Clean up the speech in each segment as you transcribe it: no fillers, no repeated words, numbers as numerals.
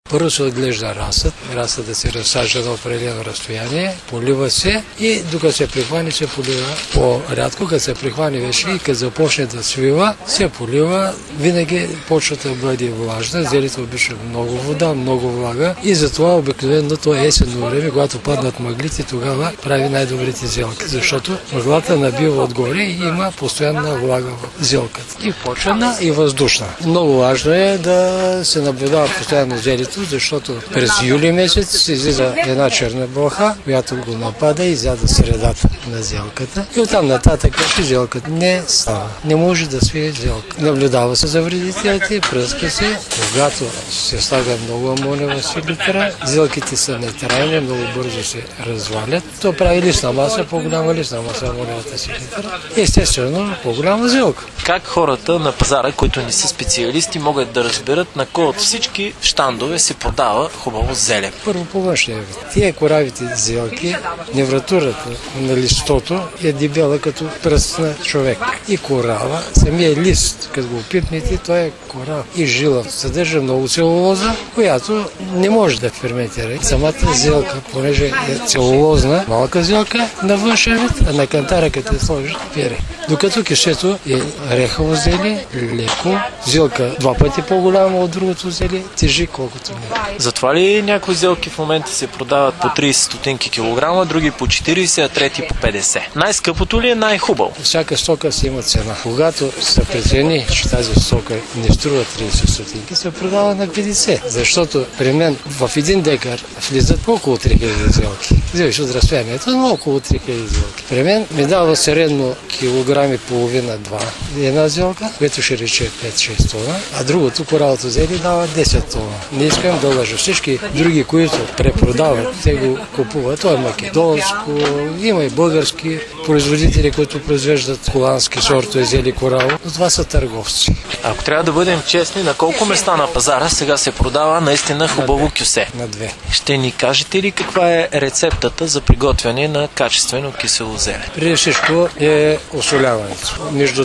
Първо се отглежда расата се разсажда на определено разстояние, полива се и докато се прихвани, се полива по-рядко. Като се прихвани вече и като започне да свива, се полива. Винаги почвата бъде влажна, зелето обича много вода, много влага и затова обикновено то е есенно време, когато паднат мъглите, тогава прави най-добрите зелки, защото мъглата набива отгоре и има постоянна влага в зелката. И почвена, и въздушна. Много важно е да се наблюдава постоянно зелето, защото през юли месец излиза една черна блоха, която го напада и изяда средата на зелката. И оттам нататък зелката не става. Не може да свие зелка. Наблюдава се за вредителите, пръска се. Когато се слага много амониева селитра, зелките са нетрайни, много бързо се развалят. То прави листна маса, по-голяма листна маса амониевата селитра. Естествено, по-голяма зелка. Как хората на пазара, които не са специалисти, могат да разберат на кой от всички щандове се продава хубаво зеле? Първо по външния вид. Тия коравите зелки, невратурата на листото е дебела като пръст на човек. И корава, самия лист, като го пипнете, той е корав и жила. Съдържа много целулоза, която не може да ферментира. Самата зелка, понеже е целулозна, малка зелка на външен вид, а на кантара, като е сложи, пере. Докато кишето е рехаво зеле, леко, зелка 2 пъти по-голяма от другото зеле, тежи колкото не. Затова ли някои зелки в момента се продават по 30 стотинки килограма, други по 40, а трети по 50? Най-скъпото ли е най-хубаво? Всяка стока си има цена. Когато се прецени, че тази стока не струва 30 стотинки, се продава на 50. Защото при мен в 1 декар влизат около 3000 зелки. Зависи от разстоянието, но около 3000 зелки. При мен ми дава средно килограми половина-2 една зелка, което ще рече 5-6 тона, а другото коравото зеле дава 10 тона. Не искам да лъжа. Всички други, които препродават, те го купуват. Това е македонско, има и български производители, които произвеждат холандски сортове зели кораво, но това са търговци. Ако трябва да бъдем честни, на колко места на пазара сега се продава наистина хубаво кюсе? На 2. Ще ни кажете ли каква е рецептата за приготвяне на качествено кисело зеле? Преди всичко е осоляването. Между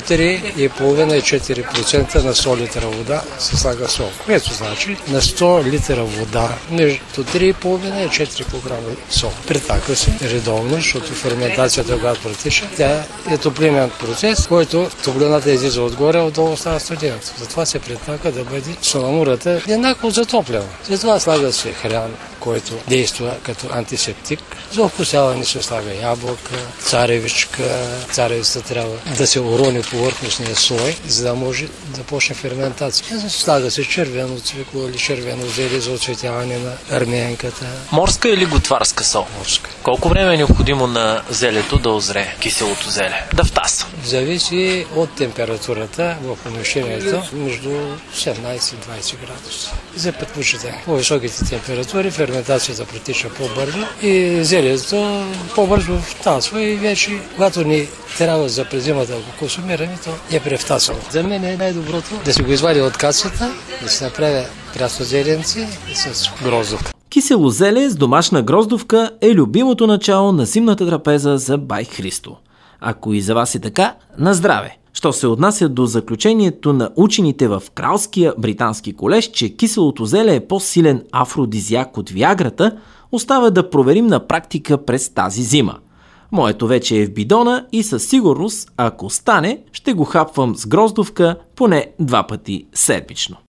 3,5 и 4% на 100 литра вода се слага сол. Което значи на 100 литра вода между 3,5 и 4 кг сол. Притаква се редовно, защото ферментацията, когато протича, тя е топлинен процес, който топлината излиза отгоре, отдолу става студената. Затова се притака да бъде саламурата еднакво затоплена. Затова слага се хран, който действа като антисептик. За окусяване се слага ябълка, царевичка. Царевицата трябва да се урони повърхностния слой, за да може да почне ферментация. Слага се червено цвекло или червено зеле за оцветяване на арменката. Морска или готварска сол? Морска. Колко време е необходимо на зелето да озрее, киселото зеле? Да втаса? Зависи от температурата в помещението между 18 и 20 градуса. За предпочитане. По високите температури ферментацията протича по-бързо и зелето по-бързо втасва и вече, когато ни трябва за през зимата да го консумираме, то е превтасало. За мен е най-доброто да си го извадя от кацата, да си направя прясно зеленце с гроздовка. Кисело зеле с домашна гроздовка е любимото начало на зимната трапеза за бай Христо. Ако и за вас е така, на здраве! Що се отнася до заключението на учените в Кралския британски колеж, че киселото зеле е по-силен афродизиак от виаграта, остава да проверим на практика през тази зима. Моето вече е в бидона и със сигурност, ако стане, ще го хапвам с гроздовка поне 2 пъти седмично.